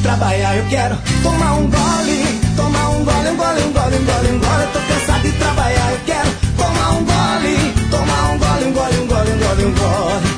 trabalhar, eu quero tomar um gole, tomar um gole, um gole, um gole, um gole, um gole. Eu tô cansado de trabalhar, eu quero tomar um gole, tomar um gole, um gole, um gole, um gole, um gole.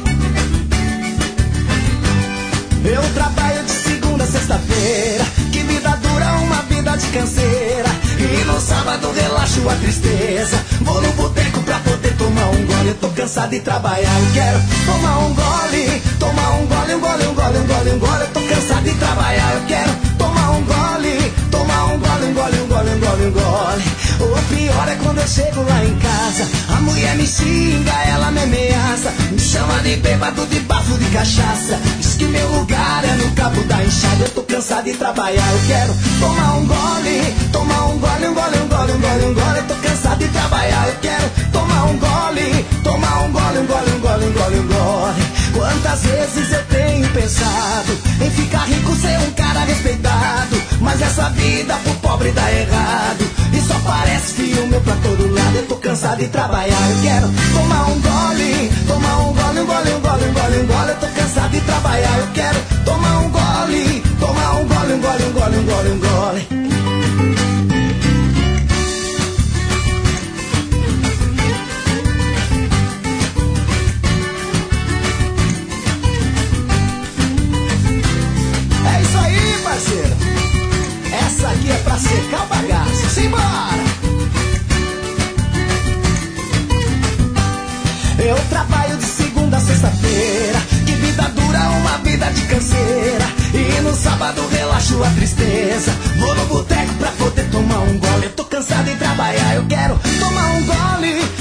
Eu trabalho de segunda a sexta-feira, que vida dura, uma vida de canseira. E no sábado relaxo a tristeza, vou no boteco pra poder tomar um gole. Eu tô cansado de trabalhar, eu quero tomar um gole, tomar um gole, um gole, um gole, um gole, um gole. Eu tô cansado de trabalhar, eu quero tomar um gole, tomar um gole, um gole, um gole, um gole, um gole. O pior é quando eu chego lá em casa, a mulher me xinga, ela me ameaça, me chama de bêbado, de bafo, de cachaça. Diz que meu lugar é no cabo da enxada. Eu tô cansado de trabalhar, eu quero tomar um gole, tomar um gole, um gole, um gole, um gole, um gole. Eu tô cansado de trabalhar, eu quero tomar um gole, tomar um gole, um gole, um gole, um gole, um gole. Quantas vezes eu tenho pensado em ficar rico, ser um cara respeitado, mas essa vida pro pobre dá errado e só parece filme pra todo lado. Eu tô cansado de trabalhar, eu quero tomar um gole, tomar um gole, um gole, um gole, um gole, um gole. Eu tô cansado de trabalhar, eu quero tomar um gole, tomar um gole, um gole, um gole, um gole, um gole. É isso aí, parceiro. Essa aqui é pra secar o bagaço. Simbora! Eu trabalho de segunda a sexta-feira, que vida dura, uma vida de canseira. E no sábado relaxo a tristeza, vou no boteco pra poder tomar um gole. Eu tô cansado de trabalhar, eu quero tomar um gole,